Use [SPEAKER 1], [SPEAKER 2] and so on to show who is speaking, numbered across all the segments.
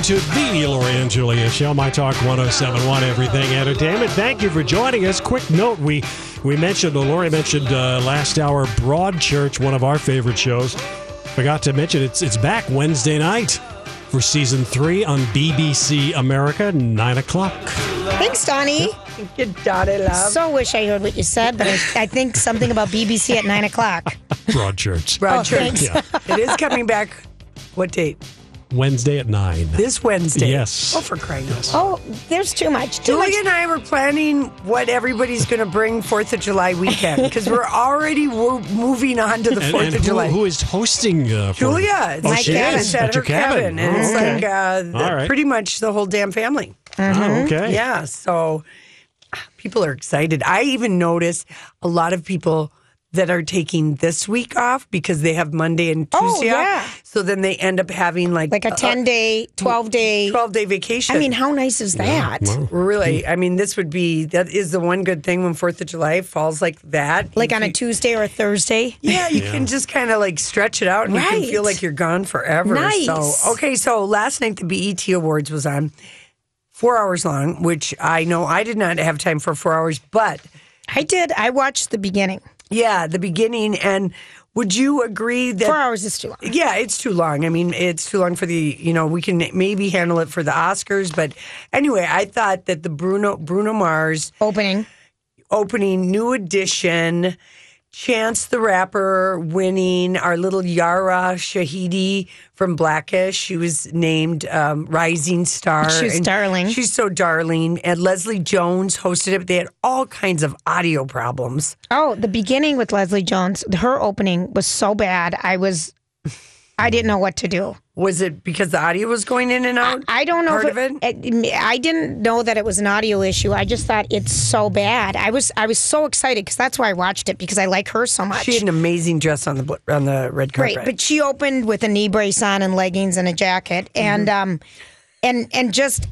[SPEAKER 1] to the Lori and Julia Show, My Talk 107.1, Everything Entertainment. Thank you for joining us. Quick note, Lori mentioned last hour, Broadchurch, one of our favorite shows. Forgot to mention it's back Wednesday night for season 3 on BBC America, 9 o'clock.
[SPEAKER 2] Thanks, Donnie.
[SPEAKER 3] Thank you, Donnie love.
[SPEAKER 2] So wish I heard what you said, but I think something about BBC at 9 o'clock.
[SPEAKER 1] Broadchurch.
[SPEAKER 3] Broadchurch.
[SPEAKER 2] Oh,
[SPEAKER 3] It is coming back. What date?
[SPEAKER 1] Wednesday at 9.
[SPEAKER 3] This Wednesday.
[SPEAKER 1] Yes.
[SPEAKER 3] Oh, for crying out loud.
[SPEAKER 2] Oh, there's too much.
[SPEAKER 3] Julie and I were planning what everybody's going to bring 4th of July weekend because we're already moving on to the 4th of July.
[SPEAKER 1] Who is hosting?
[SPEAKER 3] Julia.
[SPEAKER 2] My cabin.
[SPEAKER 3] It's at her cabin. And it's
[SPEAKER 1] right.
[SPEAKER 3] pretty much the whole damn family.
[SPEAKER 1] Oh, okay.
[SPEAKER 3] Yeah, so people are excited. I even noticed a lot of people that are taking this week off because they have Monday and Tuesday off. So then they end up having like
[SPEAKER 2] a 10-day, 12-day.
[SPEAKER 3] 12-day vacation.
[SPEAKER 2] I mean, how nice is that?
[SPEAKER 1] Wow.
[SPEAKER 3] Really, I mean, that is the one good thing when 4th of July falls like that.
[SPEAKER 2] Like on a Tuesday or a Thursday?
[SPEAKER 3] Yeah, you can just kind of like stretch it out and you can
[SPEAKER 2] Right.
[SPEAKER 3] feel like you're gone forever.
[SPEAKER 2] Nice.
[SPEAKER 3] So last night the BET Awards was on 4 hours long, which I know I did not have time for 4 hours, but
[SPEAKER 2] I did. I watched the beginning.
[SPEAKER 3] yeah, the beginning. And would you agree that
[SPEAKER 2] 4 hours is too long.
[SPEAKER 3] Yeah, it's too long. I mean, it's too long for we can maybe handle it for the Oscars. But anyway, I thought that the Bruno Mars
[SPEAKER 2] Opening.
[SPEAKER 3] New Edition, Chance the Rapper winning, our little Yara Shahidi from Blackish. She was named Rising Star.
[SPEAKER 2] She's
[SPEAKER 3] and
[SPEAKER 2] darling.
[SPEAKER 3] She's so darling. And Leslie Jones hosted it. But they had all kinds of audio problems.
[SPEAKER 2] Oh, the beginning with Leslie Jones, her opening was so bad. I didn't know what to do.
[SPEAKER 3] Was it because the audio was going in and out?
[SPEAKER 2] I don't know.
[SPEAKER 3] Part of it?
[SPEAKER 2] I didn't know that it was an audio issue. I just thought it's so bad. I was so excited because that's why I watched it because I like her so much.
[SPEAKER 3] She had an amazing dress on the red carpet.
[SPEAKER 2] Great, but she opened with a knee brace on and leggings and a jacket, and just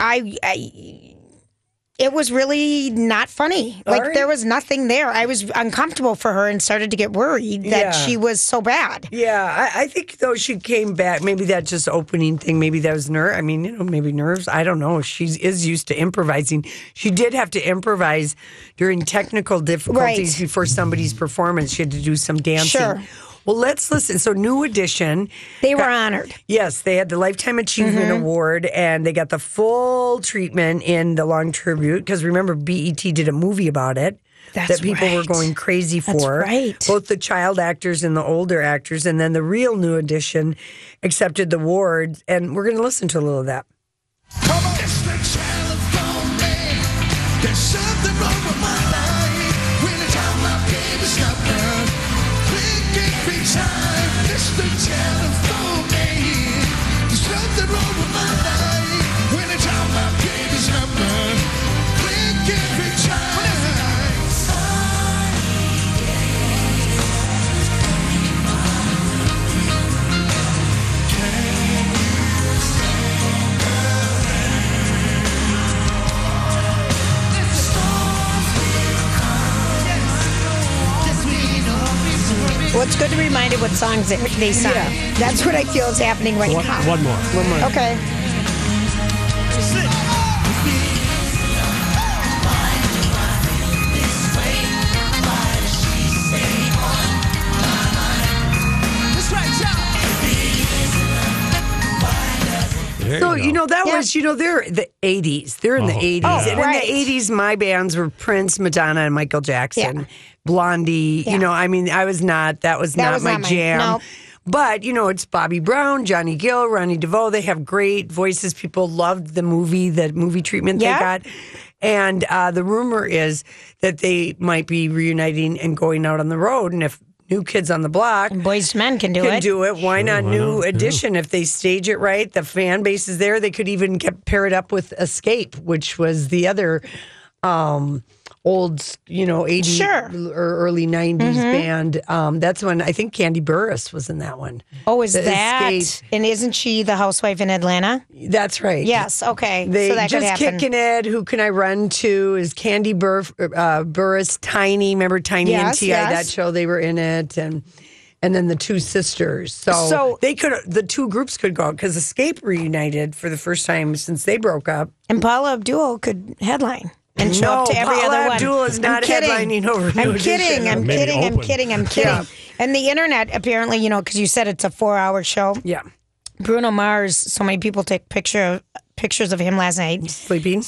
[SPEAKER 2] it was really not funny. Like
[SPEAKER 3] right.
[SPEAKER 2] there was nothing there. I was uncomfortable for her and started to get worried that she was so bad.
[SPEAKER 3] Yeah, I think though she came back. Maybe that just opening thing. Maybe that was nerve. I mean, maybe nerves. I don't know. She is used to improvising. She did have to improvise during technical difficulties before somebody's performance. She had to do some dancing.
[SPEAKER 2] Sure.
[SPEAKER 3] Well, let's listen. So, New Edition.
[SPEAKER 2] They were honored.
[SPEAKER 3] Yes, they had the Lifetime Achievement Award, and they got the full treatment in the long tribute. Because remember, BET did a movie about it.
[SPEAKER 2] That's
[SPEAKER 3] that people were
[SPEAKER 2] right.
[SPEAKER 3] going crazy for.
[SPEAKER 2] That's right.
[SPEAKER 3] Both the child actors and the older actors. And then the real New Edition accepted the award. And we're going to listen to a little of that.
[SPEAKER 4] Come on. It's the telephone man. There's something wrong with my life. When it's on my baby's number. Click every time. It's the telephone man. There's something wrong with my life. When it's on my baby's number. Click every time.
[SPEAKER 2] Well, it's good to be reminded what songs they sang.
[SPEAKER 3] Yeah.
[SPEAKER 2] That's what I feel is happening right now.
[SPEAKER 1] One more.
[SPEAKER 2] Okay.
[SPEAKER 3] So, that was, they're the 80s. They're in the 80s. And
[SPEAKER 2] right.
[SPEAKER 3] in the 80s, my bands were Prince, Madonna, and Michael Jackson.
[SPEAKER 2] Yeah.
[SPEAKER 3] Blondie.
[SPEAKER 2] Yeah.
[SPEAKER 3] That was not my jam.
[SPEAKER 2] No.
[SPEAKER 3] But, it's Bobby Brown, Johnny Gill, Ronnie DeVoe. They have great voices. People loved the movie treatment they got. And the rumor is that they might be reuniting and going out on the road. And if New Kids on the Block
[SPEAKER 2] And Boyz II Men can do it.
[SPEAKER 3] Why not New Edition? If they stage it right, the fan base is there. They could even pair it up with Escape, which was the other old, 80s or early 90s band. That's when I think Candy Burris was in that one.
[SPEAKER 2] Oh, is
[SPEAKER 3] The
[SPEAKER 2] that?
[SPEAKER 3] Escape.
[SPEAKER 2] And isn't she the housewife in Atlanta?
[SPEAKER 3] That's right.
[SPEAKER 2] Yes, okay.
[SPEAKER 3] They
[SPEAKER 2] so that could
[SPEAKER 3] just
[SPEAKER 2] happen.
[SPEAKER 3] kicking it. Who can I run to? Is Candy Burris Tiny? Remember Tiny and
[SPEAKER 2] Yes,
[SPEAKER 3] T.I.
[SPEAKER 2] yes.
[SPEAKER 3] That show? They were in it, and and then the two sisters. So the two groups could go out because Escape reunited for the first time since they broke up.
[SPEAKER 2] And Paula Abdul could headline and show up to every
[SPEAKER 3] Paula
[SPEAKER 2] other one.
[SPEAKER 3] Abdul is not headlining over New Edition.
[SPEAKER 2] I'm kidding.
[SPEAKER 3] Yeah.
[SPEAKER 2] And the internet, apparently, because you said it's a 4-hour show.
[SPEAKER 3] Yeah.
[SPEAKER 2] Bruno Mars, so many people take pictures of him last night.
[SPEAKER 3] Sleeping.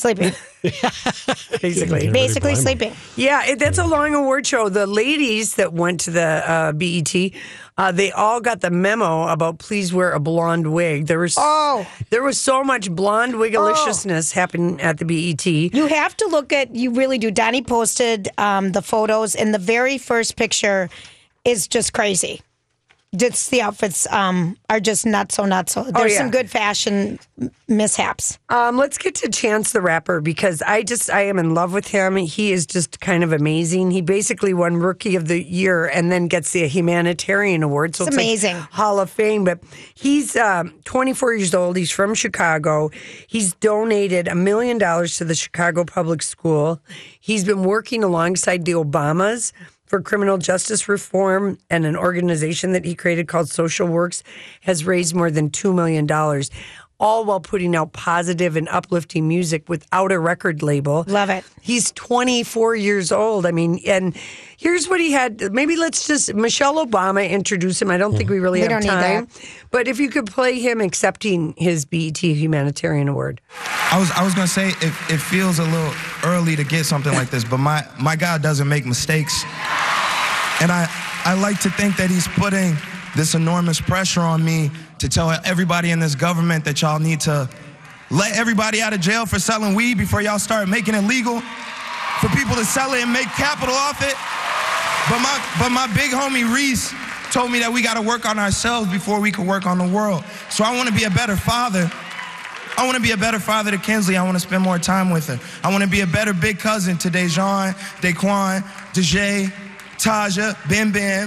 [SPEAKER 2] Basically sleeping.
[SPEAKER 3] Yeah, that's a long award show. The ladies that went to the BET, they all got the memo about please wear a blonde wig. There was so much blonde wigaliciousness happening at the BET.
[SPEAKER 2] You have to you really do. Donnie posted the photos, and the very first picture is just crazy. Just the outfits are just not so. There's some good fashion mishaps.
[SPEAKER 3] Let's get to Chance the Rapper because I am in love with him. He is just kind of amazing. He basically won Rookie of the Year and then gets the Humanitarian Award. So it's
[SPEAKER 2] amazing.
[SPEAKER 3] Like Hall of Fame. But he's 24 years old. He's from Chicago. He's donated $1 million to the Chicago Public School. He's been working alongside the Obamas for criminal justice reform, and an organization that he created called Social Works has raised more than $2 million, all while putting out positive and uplifting music without a record label.
[SPEAKER 2] Love it.
[SPEAKER 3] He's 24 years old. I mean, and here's what he had. Maybe let's just, Michelle Obama introduce him. I don't think we really have time. But if you could play him accepting his BET Humanitarian Award.
[SPEAKER 5] I was going to say, it feels a little early to get something like this, but my God doesn't make mistakes. And I like to think that he's putting this enormous pressure on me to tell everybody in this government that y'all need to let everybody out of jail for selling weed before y'all start making it legal for people to sell it and make capital off it. But my big homie Reese told me that we got to work on ourselves before we can work on the world. So I want to be a better father. I want to be a better father to Kinsley. I want to spend more time with her. I want to be a better big cousin to Dejan, Daquan, Dejay, Taja, Ben.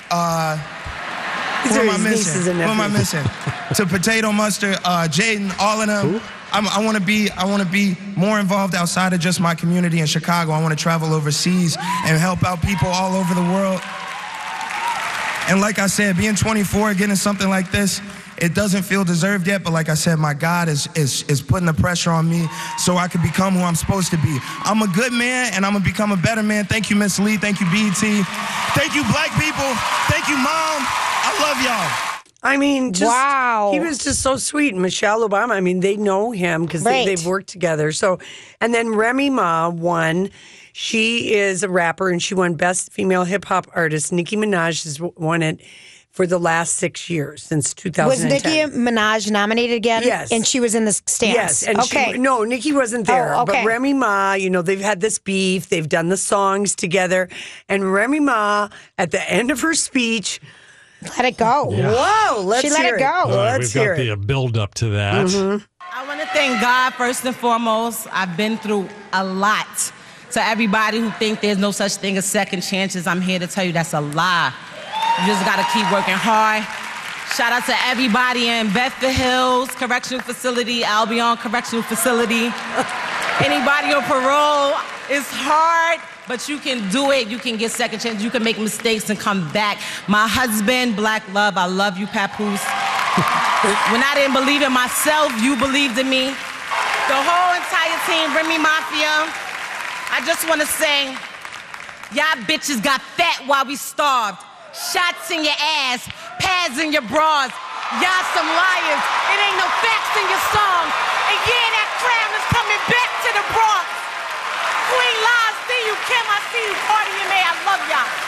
[SPEAKER 5] Who am I missing? To Potato Mustard, Jaden, all of them. I want to be more involved outside of just my community in Chicago. I want to travel overseas and help out people all over the world. And like I said, being 24, getting something like this, it doesn't feel deserved yet, but like I said, my God is putting the pressure on me so I can become who I'm supposed to be. I'm a good man, and I'm going to become a better man. Thank you, Miss Lee. Thank you, BET. Thank you, black people. Thank you, Mom. I love y'all.
[SPEAKER 3] I mean,
[SPEAKER 2] wow.
[SPEAKER 3] He was just so sweet. And Michelle Obama, I mean, they know him because they've worked together. So, and then Remy Ma won. She is a rapper, and she won Best Female Hip Hop Artist. Nicki Minaj has won it for the last 6 years, since 2010.
[SPEAKER 2] Was Nicki Minaj nominated again?
[SPEAKER 3] Yes.
[SPEAKER 2] And she was in the stands?
[SPEAKER 3] Yes. And no, Nicki wasn't there.
[SPEAKER 2] Oh, okay.
[SPEAKER 3] But Remy Ma, they've had this beef. They've done the songs together. And Remy Ma, at the end of her speech,
[SPEAKER 2] let it go.
[SPEAKER 3] Yeah. Whoa, let's
[SPEAKER 2] she let
[SPEAKER 3] hear
[SPEAKER 2] it go.
[SPEAKER 3] Let's
[SPEAKER 1] we've
[SPEAKER 3] hear
[SPEAKER 1] got the build up to that.
[SPEAKER 3] Mm-hmm.
[SPEAKER 6] I want to thank God first and foremost. I've been through a lot. To everybody who think there's no such thing as second chances, I'm here to tell you that's a lie. You just got to keep working hard. Shout out to everybody in Bedford Hills Correctional Facility, Albion Correctional Facility. Anybody on parole, it's hard, but you can do it. You can get second chances. You can make mistakes and come back. My husband, Black Love, I love you, Papoose. When I didn't believe in myself, you believed in me. The whole entire team, Remy Mafia, I just want to say, y'all bitches got fat while we starved. Shots in your ass, pads in your bras. Y'all some liars. It ain't no facts in your song. And yeah, that crown is coming back to the Bronx. Queen Lies, see you, Kim. I see you, Cardi and May. I love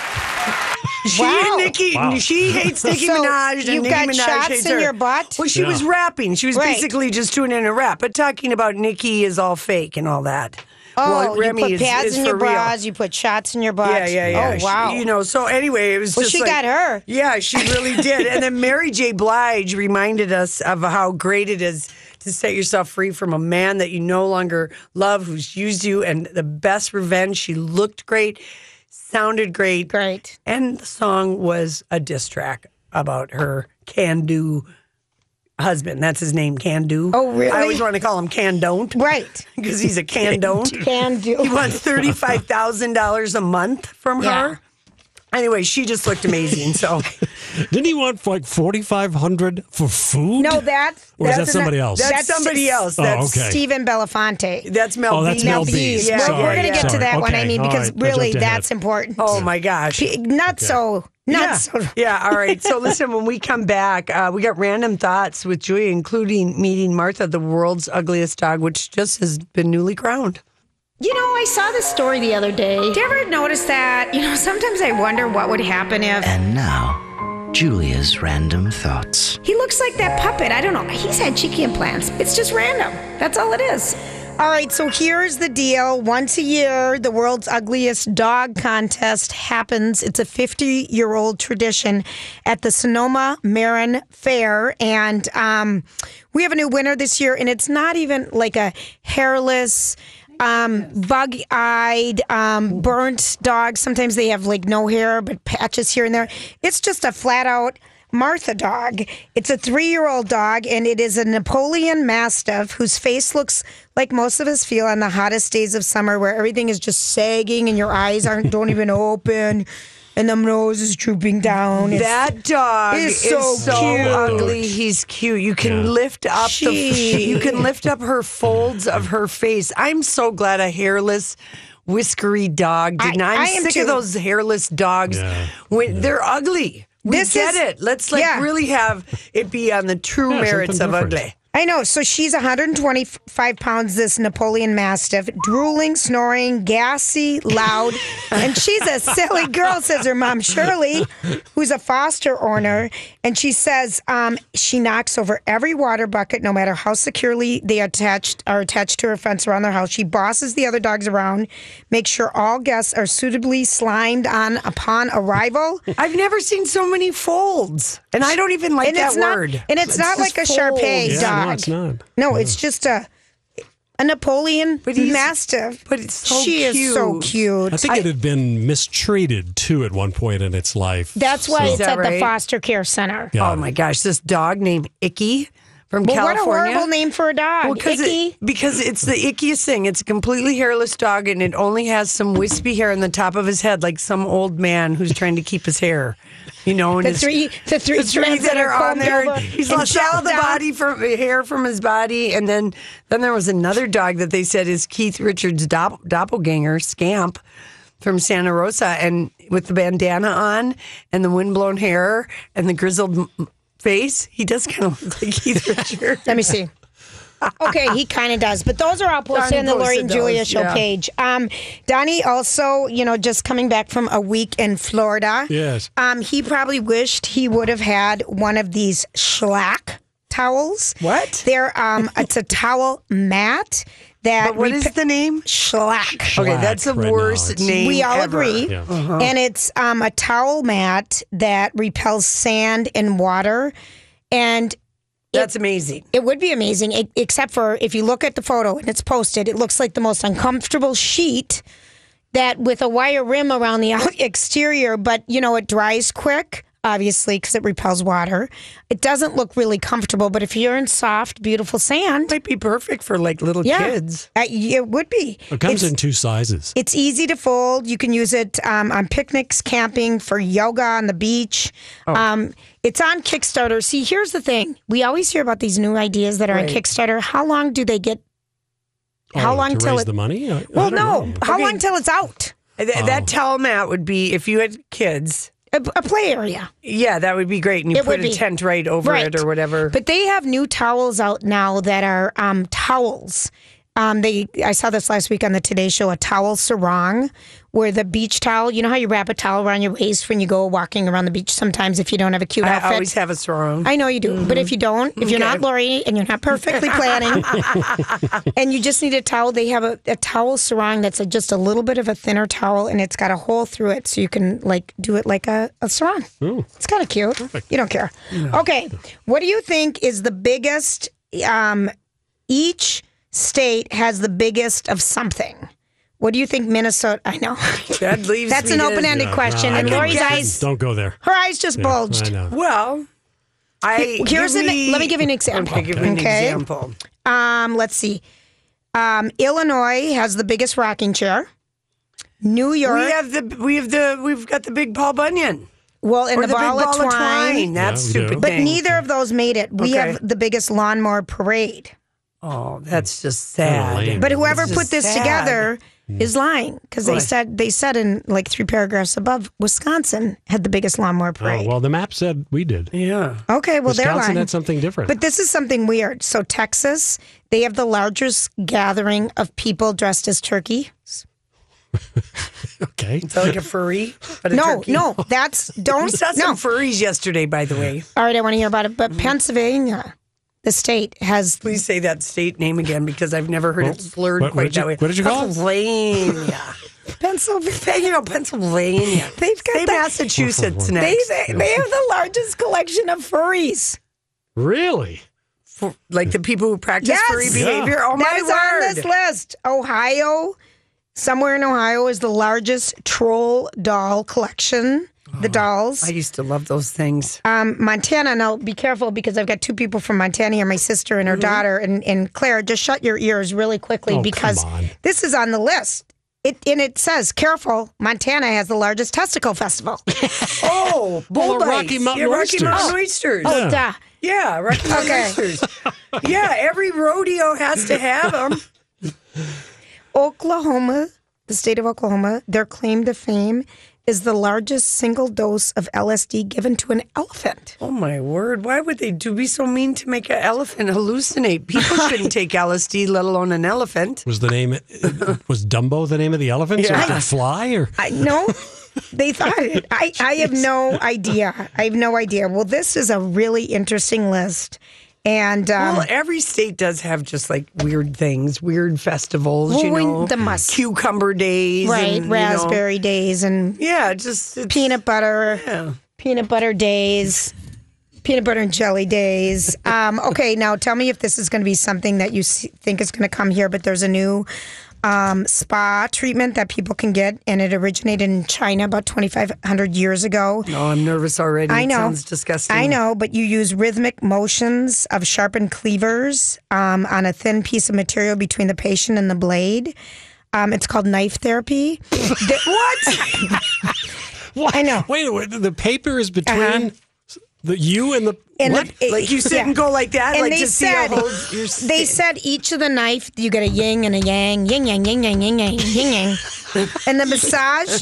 [SPEAKER 6] y'all.
[SPEAKER 3] She hates Nicki Minaj.
[SPEAKER 2] You got shots in your butt?
[SPEAKER 3] Well, she was rapping. She was basically just doing it in a rap. But talking about Nicki is all fake and all that.
[SPEAKER 2] Oh, well, you put pads in your bras, you put shots in your butt.
[SPEAKER 3] Yeah.
[SPEAKER 2] Oh, wow.
[SPEAKER 3] So anyway, it was just
[SPEAKER 2] she got her.
[SPEAKER 3] Yeah, she really did. And then Mary J. Blige reminded us of how great it is to set yourself free from a man that you no longer love, who's used you, and the best revenge. She looked great, sounded great.
[SPEAKER 2] Great.
[SPEAKER 3] And the song was a diss track about her can-do husband. That's his name, Can Do.
[SPEAKER 2] Oh, really?
[SPEAKER 3] I always want to call him Can Don't.
[SPEAKER 2] Right.
[SPEAKER 3] Because he's a Can Don't.
[SPEAKER 2] Can Do.
[SPEAKER 3] He wants $35,000 a month from her. Anyway, she just looked amazing. So,
[SPEAKER 1] didn't he want like $4,500 for food?
[SPEAKER 2] No, that's
[SPEAKER 1] or is that somebody else?
[SPEAKER 3] That's somebody else. That's
[SPEAKER 1] okay.
[SPEAKER 2] Stephen Belafonte.
[SPEAKER 3] That's Mel.
[SPEAKER 1] That's Mel B's.
[SPEAKER 3] Yeah,
[SPEAKER 2] We're going to get to that one. I mean,
[SPEAKER 1] All
[SPEAKER 2] because
[SPEAKER 1] right. I
[SPEAKER 2] really,
[SPEAKER 1] jumped ahead.
[SPEAKER 2] that's important.
[SPEAKER 3] Oh my gosh.
[SPEAKER 2] Not so.
[SPEAKER 3] Yeah, all right. So listen, when we come back, we got random thoughts with Julia, including meeting Martha, the world's ugliest dog, which just has been newly crowned.
[SPEAKER 7] You know, I saw this story the other day.
[SPEAKER 2] Do you ever notice that? You know, sometimes I wonder what would happen if
[SPEAKER 8] And now, Julia's random thoughts.
[SPEAKER 2] he looks like that puppet. I don't know. He's had cheeky implants. It's just random. That's all it is. All right, so here's the deal. Once a year, the world's ugliest dog contest happens. It's a 50-year-old tradition at the Sonoma Marin Fair. And we have a new winner this year, and it's not even like a hairless, bug-eyed, burnt dog. Sometimes they have like no hair, but patches here and there. It's just a flat-out Martha dog. It's a 3-year-old dog, and it is a Napoleon Mastiff whose face looks like most of us feel on the hottest days of summer, where everything is just sagging and your eyes don't even open, and the nose is drooping down.
[SPEAKER 3] That dog
[SPEAKER 2] is
[SPEAKER 3] is
[SPEAKER 2] so
[SPEAKER 3] so
[SPEAKER 2] cute.
[SPEAKER 3] ugly. He's cute. You can lift up you can lift up her folds of her face. I'm so glad a hairless, whiskery dog did not.
[SPEAKER 2] I
[SPEAKER 3] I'm
[SPEAKER 2] am
[SPEAKER 3] sick
[SPEAKER 2] too.
[SPEAKER 3] of those hairless dogs when they're ugly.
[SPEAKER 2] This
[SPEAKER 3] Get
[SPEAKER 2] is-
[SPEAKER 3] it. Let's
[SPEAKER 2] yeah.
[SPEAKER 3] really have it be on the true merits of
[SPEAKER 1] something different.
[SPEAKER 3] ugly.
[SPEAKER 2] I know. So she's 125 pounds, this Napoleon Mastiff, drooling, snoring, gassy, loud. And she's a silly girl, says her mom, Shirley, who's a foster owner. And she says she knocks over every water bucket, no matter how securely they are attached to her fence around their house. She bosses the other dogs around, makes sure all guests are suitably slimed on upon arrival.
[SPEAKER 3] I've never seen so many folds. And I don't even like that word.
[SPEAKER 2] And it's not like a
[SPEAKER 3] just
[SPEAKER 2] Shar-Pei
[SPEAKER 3] folds.
[SPEAKER 1] Yeah,
[SPEAKER 2] dog.
[SPEAKER 1] no, it's not.
[SPEAKER 2] No, it's just a Napoleon Mastiff.
[SPEAKER 3] But it's so
[SPEAKER 2] she is so
[SPEAKER 3] cute.
[SPEAKER 2] cute.
[SPEAKER 1] I think it had been mistreated too at one point in its life.
[SPEAKER 2] That's why
[SPEAKER 1] So-
[SPEAKER 2] it's
[SPEAKER 3] that
[SPEAKER 2] at the
[SPEAKER 3] right?
[SPEAKER 2] foster care center.
[SPEAKER 1] Yeah.
[SPEAKER 3] Oh my gosh, this dog named Icky from
[SPEAKER 2] Well, what a
[SPEAKER 3] California.
[SPEAKER 2] horrible name for a dog.
[SPEAKER 3] Well,
[SPEAKER 2] Icky.
[SPEAKER 3] because it's the ickiest thing. It's a completely hairless dog, and it only has some wispy hair on the top of his head, like some old man who's trying to keep his hair. You know, and
[SPEAKER 2] The three strands
[SPEAKER 3] that are on
[SPEAKER 2] combed
[SPEAKER 3] there.
[SPEAKER 2] over
[SPEAKER 3] And he's
[SPEAKER 2] and
[SPEAKER 3] lost all the
[SPEAKER 2] gelled down.
[SPEAKER 3] hair from his body, and then there was another dog that they said is Keith Richards' doppelganger, Scamp, from Santa Rosa, and with the bandana on and the windblown hair and the grizzled face, he does kind of look like Keith Richards.
[SPEAKER 2] Let me see. Okay, he kind of does. But those are all posted
[SPEAKER 3] Donnie
[SPEAKER 2] on the Lori and
[SPEAKER 3] posted
[SPEAKER 2] Julia
[SPEAKER 3] those,
[SPEAKER 2] show
[SPEAKER 3] yeah.
[SPEAKER 2] page. Donnie also, just coming back from a week in Florida.
[SPEAKER 1] Yes.
[SPEAKER 2] He probably wished he would have had one of these Schlack towels.
[SPEAKER 3] What?
[SPEAKER 2] They're it's a towel mat that
[SPEAKER 3] But what is the name?
[SPEAKER 2] Schlack.
[SPEAKER 3] Okay, that's the
[SPEAKER 1] right now,
[SPEAKER 3] worst
[SPEAKER 1] it's-
[SPEAKER 3] name
[SPEAKER 2] We all
[SPEAKER 3] ever.
[SPEAKER 2] agree.
[SPEAKER 1] Yeah.
[SPEAKER 2] And it's a towel mat that repels sand and water. And
[SPEAKER 3] That's amazing.
[SPEAKER 2] it would be amazing, except for if you look at the photo and it's posted, it looks like the most uncomfortable sheet that with a wire rim around the exterior, but it dries quick, obviously, because it repels water. It doesn't look really comfortable, but if you're in soft, beautiful sand,
[SPEAKER 3] Might be perfect for like little kids.
[SPEAKER 2] It would be.
[SPEAKER 1] It comes
[SPEAKER 2] It's-
[SPEAKER 1] in two sizes.
[SPEAKER 2] It's easy to fold. You can use it on picnics, camping, for yoga on the beach. It's on Kickstarter. See, here's the thing. We always hear about these new ideas that are on Kickstarter. How long do they get? How long
[SPEAKER 1] to
[SPEAKER 2] till
[SPEAKER 1] raise
[SPEAKER 2] it?
[SPEAKER 1] the money? I
[SPEAKER 2] Well,
[SPEAKER 1] don't
[SPEAKER 2] no.
[SPEAKER 1] know.
[SPEAKER 2] How long till it's out?
[SPEAKER 3] That towel mat would be, if you had kids,
[SPEAKER 2] A play area.
[SPEAKER 3] yeah, that would be great. And you
[SPEAKER 2] It
[SPEAKER 3] put
[SPEAKER 2] would
[SPEAKER 3] a
[SPEAKER 2] be.
[SPEAKER 3] tent right over
[SPEAKER 2] Right.
[SPEAKER 3] it or whatever.
[SPEAKER 2] But they have new towels out now that are towels. I saw this last week on the Today Show, a towel sarong, where the beach towel, you know how you wrap a towel around your waist when you go walking around the beach sometimes if you don't have a cute
[SPEAKER 3] I
[SPEAKER 2] outfit?
[SPEAKER 3] always have a sarong.
[SPEAKER 2] I know you do, but if you don't, if you're not Lori and you're not perfectly planning, and you just need a towel, they have a towel sarong that's just a little bit of a thinner towel, and it's got a hole through it, so you can do it like a sarong. It's kind of cute. You don't care. Okay, what do you think is the biggest? Each state has the biggest of something. What do you think Minnesota? I know.
[SPEAKER 3] That leaves
[SPEAKER 2] That's
[SPEAKER 3] me
[SPEAKER 2] an
[SPEAKER 3] to-
[SPEAKER 2] open-ended question,
[SPEAKER 1] I
[SPEAKER 2] and
[SPEAKER 1] can
[SPEAKER 2] Lori's
[SPEAKER 3] guess.
[SPEAKER 2] eyes,
[SPEAKER 1] Don't go there.
[SPEAKER 2] her eyes just bulged.
[SPEAKER 1] I know.
[SPEAKER 3] Well,
[SPEAKER 2] Let me give you an example.
[SPEAKER 3] Okay, give me an
[SPEAKER 2] Okay.
[SPEAKER 3] example.
[SPEAKER 2] Let's see. Illinois has the biggest rocking chair. New York.
[SPEAKER 3] We've got the big Paul Bunyan.
[SPEAKER 2] Well, and
[SPEAKER 3] Or
[SPEAKER 2] the
[SPEAKER 3] big
[SPEAKER 2] ball of twine.
[SPEAKER 3] That's
[SPEAKER 1] Yeah, we do.
[SPEAKER 3] stupid.
[SPEAKER 2] But
[SPEAKER 3] thing.
[SPEAKER 2] neither of those made it. We
[SPEAKER 3] Okay.
[SPEAKER 2] have the biggest lawnmower parade.
[SPEAKER 3] Oh, that's just
[SPEAKER 1] Kinda
[SPEAKER 3] sad.
[SPEAKER 1] lame.
[SPEAKER 2] But whoever
[SPEAKER 3] It's
[SPEAKER 2] put
[SPEAKER 3] just
[SPEAKER 2] this
[SPEAKER 3] sad.
[SPEAKER 2] together is lying because
[SPEAKER 3] Why?
[SPEAKER 2] they said in like 3 paragraphs above, Wisconsin had the biggest lawnmower
[SPEAKER 1] Oh,
[SPEAKER 2] parade.
[SPEAKER 1] well, the map said we did.
[SPEAKER 3] Yeah.
[SPEAKER 2] Okay, well they're
[SPEAKER 1] Wisconsin
[SPEAKER 2] lying.
[SPEAKER 1] had something different.
[SPEAKER 2] But this is something weird. So Texas, they have the largest gathering of people dressed as turkey.
[SPEAKER 1] okay.
[SPEAKER 3] Is that like a furry? But a
[SPEAKER 2] No,
[SPEAKER 3] turkey?
[SPEAKER 2] no, that's don't
[SPEAKER 3] We saw
[SPEAKER 2] no.
[SPEAKER 3] some furries yesterday, by the way.
[SPEAKER 2] All right, I want to hear about it. But Pennsylvania, the state has
[SPEAKER 3] Please say that state name again because I've never heard it slurred
[SPEAKER 1] what
[SPEAKER 3] quite
[SPEAKER 1] did you-
[SPEAKER 3] that way.
[SPEAKER 1] what did you call it?
[SPEAKER 3] Pennsylvania.
[SPEAKER 2] Pennsylvania.
[SPEAKER 3] Pennsylvania.
[SPEAKER 2] They've got
[SPEAKER 3] Say
[SPEAKER 2] the-
[SPEAKER 3] Massachusetts
[SPEAKER 2] They
[SPEAKER 3] next.
[SPEAKER 2] have the largest collection of furries.
[SPEAKER 1] Really?
[SPEAKER 3] Like the people who practice
[SPEAKER 2] Yes.
[SPEAKER 3] furry behavior. Oh,
[SPEAKER 2] That
[SPEAKER 3] my
[SPEAKER 2] is
[SPEAKER 3] word.
[SPEAKER 2] on this list. Ohio, somewhere in Ohio, is the largest troll doll collection. The dolls.
[SPEAKER 3] I used to love those things.
[SPEAKER 2] Montana, now be careful because I've got 2 people from Montana here, my sister and her daughter. And Claire, just shut your ears really quickly
[SPEAKER 1] Oh,
[SPEAKER 2] because
[SPEAKER 1] come on.
[SPEAKER 2] this is on the list. It says, careful, Montana has the largest testicle festival.
[SPEAKER 3] Oh, bull
[SPEAKER 1] the
[SPEAKER 3] bites.
[SPEAKER 1] Rocky Mountain
[SPEAKER 3] yeah, Rocky
[SPEAKER 1] oysters.
[SPEAKER 3] Mountain oysters.
[SPEAKER 2] Oh, duh.
[SPEAKER 3] Yeah, Rocky Mountain
[SPEAKER 2] Okay.
[SPEAKER 3] oysters. Yeah, every rodeo has to have them.
[SPEAKER 2] Oklahoma, the state of Oklahoma, their claim to fame is the largest single dose of LSD given to an elephant.
[SPEAKER 3] Oh my word! Why would they be so mean to make an elephant hallucinate? People shouldn't take LSD, let alone an elephant.
[SPEAKER 1] Was Dumbo the name of the elephant? So
[SPEAKER 3] Yeah.
[SPEAKER 1] it could fly? Or
[SPEAKER 2] No, they thought it. I have no idea. I have no idea. Well, this is a really interesting list. And
[SPEAKER 3] Well, every state does have just like weird things, weird festivals.
[SPEAKER 2] Well,
[SPEAKER 3] you
[SPEAKER 2] when
[SPEAKER 3] know,
[SPEAKER 2] the
[SPEAKER 3] cucumber days,
[SPEAKER 2] right,
[SPEAKER 3] and, you know,
[SPEAKER 2] raspberry days and
[SPEAKER 3] yeah, just it's-
[SPEAKER 2] peanut butter,
[SPEAKER 3] Yeah.
[SPEAKER 2] peanut butter days, peanut butter and jelly days. Okay, now tell me if this is going to be something that you think is going to come here, but there's a new spa treatment that people can get, and it originated in China about 2,500 years ago.
[SPEAKER 3] Oh, I'm nervous already.
[SPEAKER 2] I know.
[SPEAKER 3] It sounds disgusting.
[SPEAKER 2] I know, but you use rhythmic motions of sharpened cleavers on a thin piece of material between the patient and the blade. It's called knife therapy. What? I know.
[SPEAKER 1] wait, the paper is between you and the.
[SPEAKER 2] And
[SPEAKER 1] what?
[SPEAKER 3] Like you sit and go like that,
[SPEAKER 2] And
[SPEAKER 3] like
[SPEAKER 2] they
[SPEAKER 3] to see how
[SPEAKER 2] they said each of the knife, you get a yin and a yang, yin yang, yin yang, yin yang, yin yang. And the massage,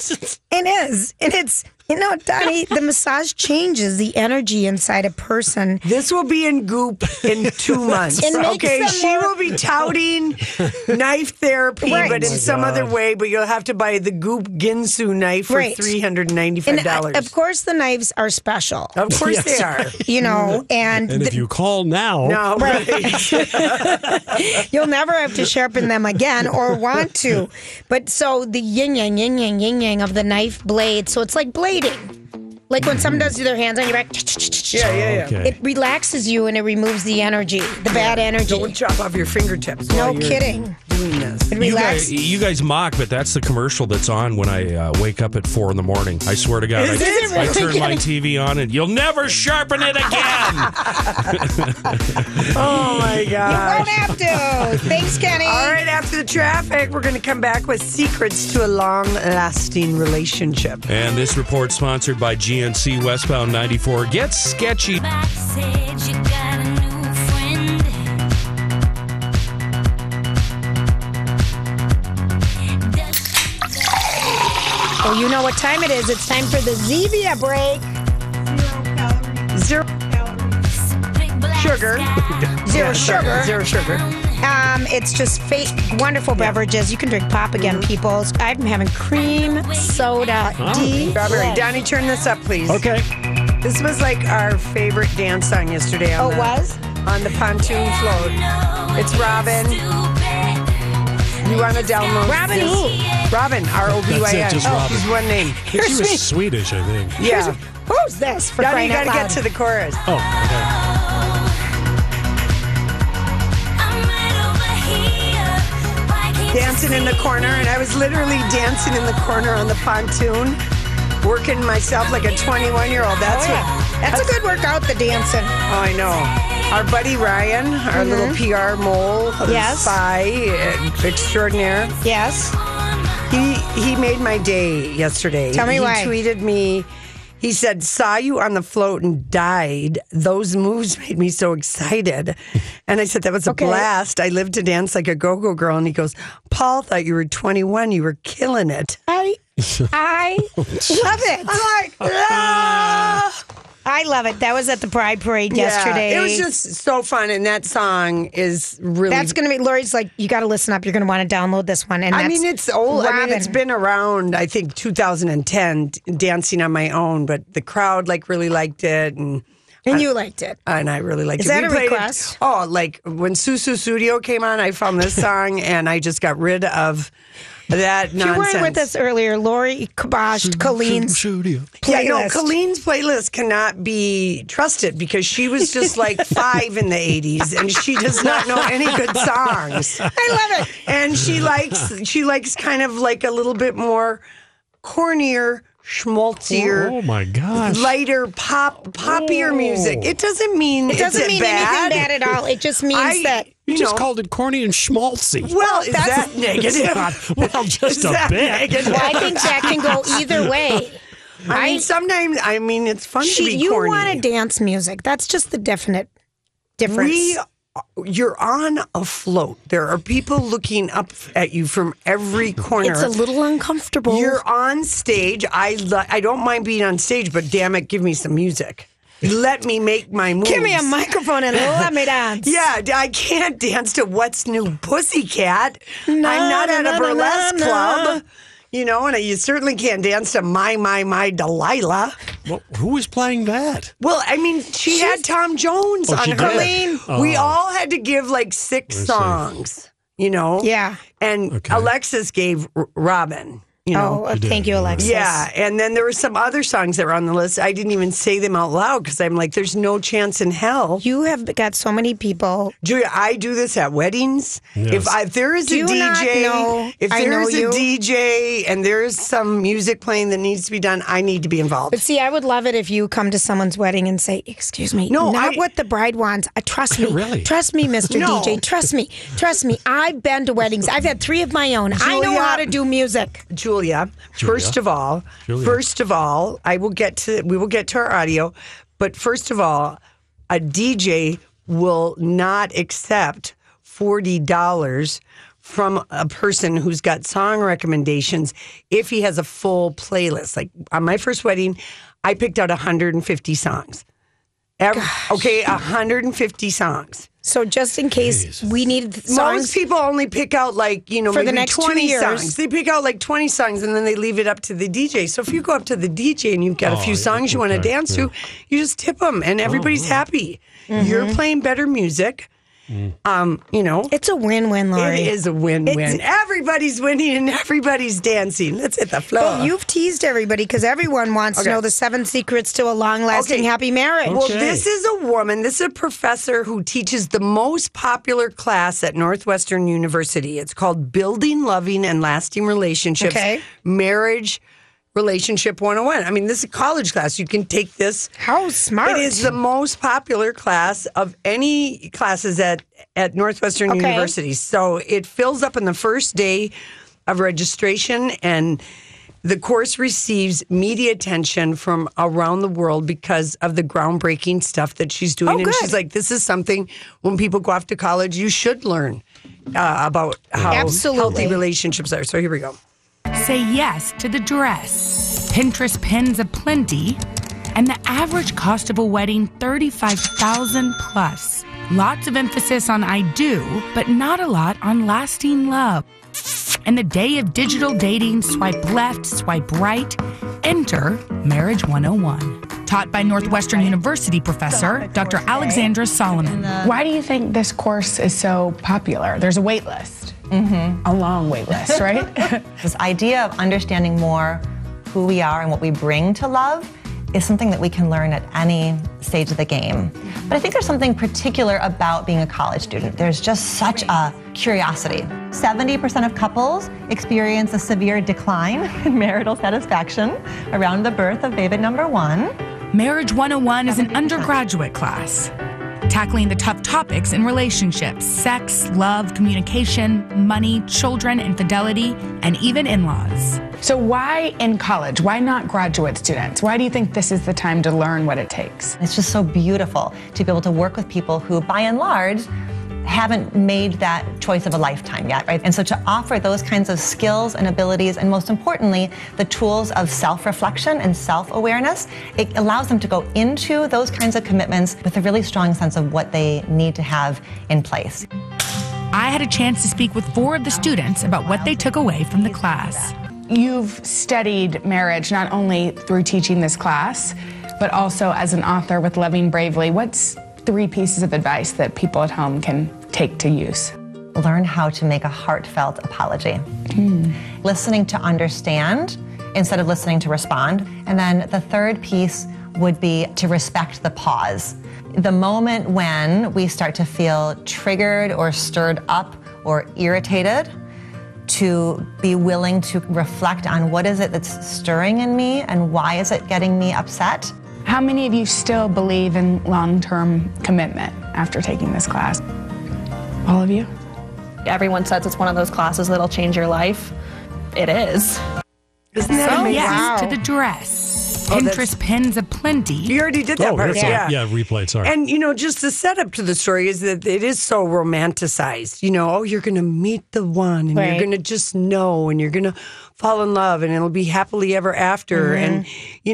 [SPEAKER 2] it's, Donnie, the massage changes the energy inside a person.
[SPEAKER 3] This will be in Goop in 2 months.
[SPEAKER 2] It makes
[SPEAKER 3] Okay,
[SPEAKER 2] them
[SPEAKER 3] she
[SPEAKER 2] more-
[SPEAKER 3] will be touting knife therapy,
[SPEAKER 2] Right.
[SPEAKER 3] but in
[SPEAKER 2] Oh my
[SPEAKER 3] some other way. But you'll have to buy the Goop Ginsu knife for
[SPEAKER 2] Right.
[SPEAKER 3] $395.
[SPEAKER 2] And of course, the knives are special.
[SPEAKER 3] Of course
[SPEAKER 1] Yes.
[SPEAKER 3] they are.
[SPEAKER 2] And
[SPEAKER 1] And if you call now,
[SPEAKER 3] No, right.
[SPEAKER 2] you'll never have to sharpen them again or want to. But so the yin yang, yin yang, yin yang of the knife blade. So it's like blading. Like when someone does their hands on your back.
[SPEAKER 3] Yeah.
[SPEAKER 1] okay.
[SPEAKER 2] It relaxes you and it removes the energy, the bad energy.
[SPEAKER 3] Don't chop off your fingertips.
[SPEAKER 2] No
[SPEAKER 3] while you're
[SPEAKER 2] kidding.
[SPEAKER 3] Doing this.
[SPEAKER 2] It
[SPEAKER 9] You
[SPEAKER 2] relaxes.
[SPEAKER 9] guys mock, but that's the commercial that's on when I wake up at 4 a.m. I swear to God,
[SPEAKER 2] Is it
[SPEAKER 9] I
[SPEAKER 2] really?
[SPEAKER 9] turn my TV on and you'll never sharpen it again.
[SPEAKER 3] Oh my
[SPEAKER 2] You
[SPEAKER 3] God.
[SPEAKER 2] won't have to. Thanks, Kenny.
[SPEAKER 3] All right, after the traffic, we're going to come back with secrets to a long-lasting relationship.
[SPEAKER 9] And this report sponsored by GNC Westbound 94. Get sketchy.
[SPEAKER 2] Oh, you know what time it is. It's time for the Zevia break.
[SPEAKER 3] Zero sugar.
[SPEAKER 2] Zero sugar.
[SPEAKER 3] Zero sugar.
[SPEAKER 2] It's just wonderful beverages. You can drink pop again, people. I'm having cream soda.
[SPEAKER 3] Strawberry. Donnie, turn this up, please.
[SPEAKER 1] okay.
[SPEAKER 3] This was like our favorite dance song yesterday on
[SPEAKER 2] Oh, it was?
[SPEAKER 3] on the pontoon float. It's Robin. You want to download
[SPEAKER 2] Robin
[SPEAKER 3] this?
[SPEAKER 2] who?
[SPEAKER 3] Robin, R-O-B-Y-N.
[SPEAKER 1] That's it, just Robin.
[SPEAKER 3] She's one name.
[SPEAKER 1] She was Swedish, I think.
[SPEAKER 3] Yeah.
[SPEAKER 2] Who's this? For
[SPEAKER 3] Donnie, you
[SPEAKER 2] crying
[SPEAKER 3] got
[SPEAKER 2] out
[SPEAKER 3] to
[SPEAKER 2] loud?
[SPEAKER 3] get to the chorus.
[SPEAKER 1] Oh, okay.
[SPEAKER 3] Dancing in the corner, and I was literally dancing in the corner on the pontoon, working myself like a 21-year-old. That's
[SPEAKER 2] That's a good workout, the dancing.
[SPEAKER 3] Oh, I know. Our buddy Ryan, our little PR mole,
[SPEAKER 2] Yes.
[SPEAKER 3] spy extraordinaire.
[SPEAKER 2] Yes.
[SPEAKER 3] He made my day yesterday.
[SPEAKER 2] Tell me why.
[SPEAKER 3] He tweeted me. He said, saw you on the float and died. Those moves made me so excited. And I said, that was a blast. I lived to dance like a go-go girl. And he goes, Paul thought you were 21. You were killing it.
[SPEAKER 2] I love it.
[SPEAKER 3] I'm like, ah!
[SPEAKER 2] I love it. That was at the Pride Parade yesterday.
[SPEAKER 3] It was just so fun. And that song is really...
[SPEAKER 2] That's going to be... Lori's like, you got to listen up. You're going to want to download this one. And
[SPEAKER 3] I mean, it's old.
[SPEAKER 2] Robin.
[SPEAKER 3] I mean, it's been around, I think, 2010, dancing on my own. But the crowd, really liked it. And
[SPEAKER 2] you liked it.
[SPEAKER 3] And I really liked it.
[SPEAKER 2] Is that a request?
[SPEAKER 3] When Susu Studio came on, I found this song, and I just got rid of... that nonsense.
[SPEAKER 2] You weren't with us earlier. Lori kiboshed Colleen's playlist.
[SPEAKER 3] Yeah, no, Colleen's playlist cannot be trusted because she was just 5 in the 80s and she does not know any good songs.
[SPEAKER 2] I love it.
[SPEAKER 3] And she likes kind of a little bit more cornier, schmaltzier,
[SPEAKER 1] oh my gosh,
[SPEAKER 3] lighter poppier music. It doesn't mean
[SPEAKER 2] anything bad at all. It just means that
[SPEAKER 1] you just called it corny and schmaltzy.
[SPEAKER 3] Well, is that negative?
[SPEAKER 1] Well, just a bit.
[SPEAKER 2] Well, I think that can go either way.
[SPEAKER 3] I mean, sometimes it's fun to be corny.
[SPEAKER 2] You want to dance music. That's just the definite difference.
[SPEAKER 3] You're on a float. There are people looking up at you from every corner.
[SPEAKER 2] It's a little uncomfortable.
[SPEAKER 3] You're on stage. I don't mind being on stage, but damn it, give me some music. Let me make my moves.
[SPEAKER 2] Give me a microphone and let me dance.
[SPEAKER 3] Yeah, I can't dance to What's New Pussycat. I'm not at a burlesque club. And you certainly can't dance to My Delilah.
[SPEAKER 1] Well, who was playing that?
[SPEAKER 3] Well, I mean, she had Tom Jones on her.
[SPEAKER 2] Colleen.
[SPEAKER 3] We all had to give 6 songs,
[SPEAKER 2] Yeah.
[SPEAKER 3] And Alexis gave Robin.
[SPEAKER 2] Thank you, Alexis.
[SPEAKER 3] Yeah, and then there were some other songs that were on the list. I didn't even say them out loud because I'm like, there's no chance in hell.
[SPEAKER 2] You have got so many people.
[SPEAKER 3] Julia, I do this at weddings.
[SPEAKER 1] Yes.
[SPEAKER 3] If there is a DJ, DJ and there is some music playing that needs to be done, I need to be involved.
[SPEAKER 2] But see, I would love it if you come to someone's wedding and say, excuse me, not what the bride wants. Trust me.
[SPEAKER 1] Really?
[SPEAKER 2] Trust me, Mr. DJ. Trust me. Trust me. I've been to weddings. I've had 3 of my own. Julia, I know how to do music.
[SPEAKER 3] Julia, first of all, we will get to our audio, but first of all, a DJ will not accept $40 from a person who's got song recommendations if he has a full playlist. Like on my first wedding, I picked out 150 songs. 150 songs.
[SPEAKER 2] So just in case we need songs.
[SPEAKER 3] Most people only pick out for maybe
[SPEAKER 2] the next
[SPEAKER 3] 20
[SPEAKER 2] 2 years.
[SPEAKER 3] songs. They pick out 20 songs and then they leave it up to the DJ. So if you go up to the DJ and you've got a few songs you want to dance to, you just tip them and everybody's happy. Mm-hmm. You're playing better music.
[SPEAKER 2] It's a win-win, Lori.
[SPEAKER 3] It is a win-win. Everybody's winning and everybody's dancing. Let's hit the floor.
[SPEAKER 2] Well, you've teased everybody because everyone wants to know the 7 secrets to a long-lasting happy marriage.
[SPEAKER 3] Well, this is a woman. This is a professor who teaches the most popular class at Northwestern University. It's called Building Loving and Lasting Relationships, Marriage Relationship 101. I mean, this is a college class. You can take this.
[SPEAKER 2] How smart.
[SPEAKER 3] It is the most popular class of any classes at Northwestern University. So it fills up on the first day of registration, and the course receives media attention from around the world because of the groundbreaking stuff that she's doing. And she's like, this is something when people go off to college, you should learn about how healthy relationships are. So here we go.
[SPEAKER 10] Say yes to the dress. Pinterest pins aplenty. And the average cost of a wedding, $35,000 plus. Lots of emphasis on I do, but not a lot on lasting love. In the day of digital dating, swipe left, swipe right. Enter Marriage 101. Taught by Northwestern University professor, Dr. Alexandra Solomon.
[SPEAKER 11] Why do you think this course is so popular? There's a wait list. Mm-hmm. A long wait list, right?
[SPEAKER 12] This idea of understanding more who we are and what we bring to love is something that we can learn at any stage of the game. But I think there's something particular about being a college student. There's just such a curiosity. 70% of couples experience a severe decline in marital satisfaction around the birth of baby number 1.
[SPEAKER 10] Marriage 101 is an undergraduate class. tackling the tough topics in relationships: sex, love, communication, money, children, infidelity, and even in-laws.
[SPEAKER 11] So why in college? Why not graduate students? Why do you think this is the time to learn what it takes?
[SPEAKER 12] It's just so beautiful to be able to work with people who, by and large, haven't made that choice of a lifetime yet, right? And so to offer those kinds of skills and abilities, and most importantly, the tools of self-reflection and self-awareness, it allows them to go into those kinds of commitments with a really strong sense of what they need to have in place.
[SPEAKER 10] I had a chance to speak with 4 of the students about what they took away from the class.
[SPEAKER 11] You've studied marriage not only through teaching this class, but also as an author with Loving Bravely. What's 3 pieces of advice that people at home can take to use?
[SPEAKER 12] Learn how to make a heartfelt apology. Listening to understand instead of listening to respond. And then the 3rd piece would be to respect the pause. The moment when we start to feel triggered or stirred up or irritated, to be willing to reflect on what is it that's stirring in me and why is it getting me upset.
[SPEAKER 11] How many of you still believe in long-term commitment after taking this class? All of you?
[SPEAKER 13] Everyone says it's one of those classes that'll change your life. It is.
[SPEAKER 3] Isn't that amazing?
[SPEAKER 10] Yes, to the dress. Pinterest pins aplenty.
[SPEAKER 3] You already did that part.
[SPEAKER 1] Yeah, replayed, sorry.
[SPEAKER 3] And, just the setup to the story is that it is so romanticized. You're going to meet the one, and you're going to just know, and you're going to fall in love, and it'll be happily ever after. And,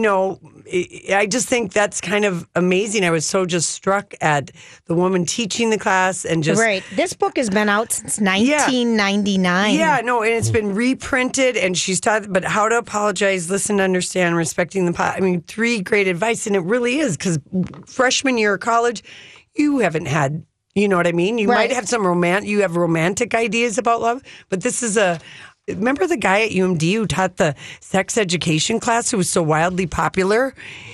[SPEAKER 3] I just think that's kind of amazing. I was so just struck at the woman teaching the class and just...
[SPEAKER 2] Right. This book has been out since 1999.
[SPEAKER 3] Yeah, no, and it's been reprinted, and she's taught, but how to apologize, listen, understand, respecting the... 3 great advice, and it really is, because freshman year of college, you haven't had... You know what I mean? You might have some you have romantic ideas about love, but this is remember the guy at UMD who taught the sex education class who was so wildly popular?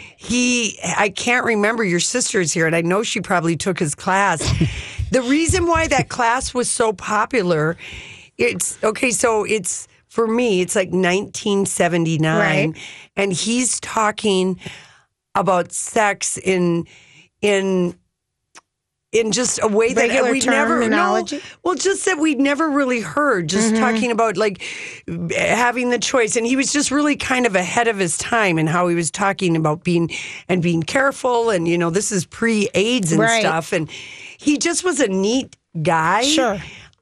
[SPEAKER 3] I can't remember, your sister's here, and I know she probably took his class. The reason why that class was so popular, for me, it's like 1979, and he's talking about sex in just a way that we'd never just that we'd never really heard. Just talking about like having the choice, and he was just really kind of ahead of his time in how he was talking about being careful, and this is pre-AIDS and stuff, and he just was a neat guy.
[SPEAKER 2] Sure.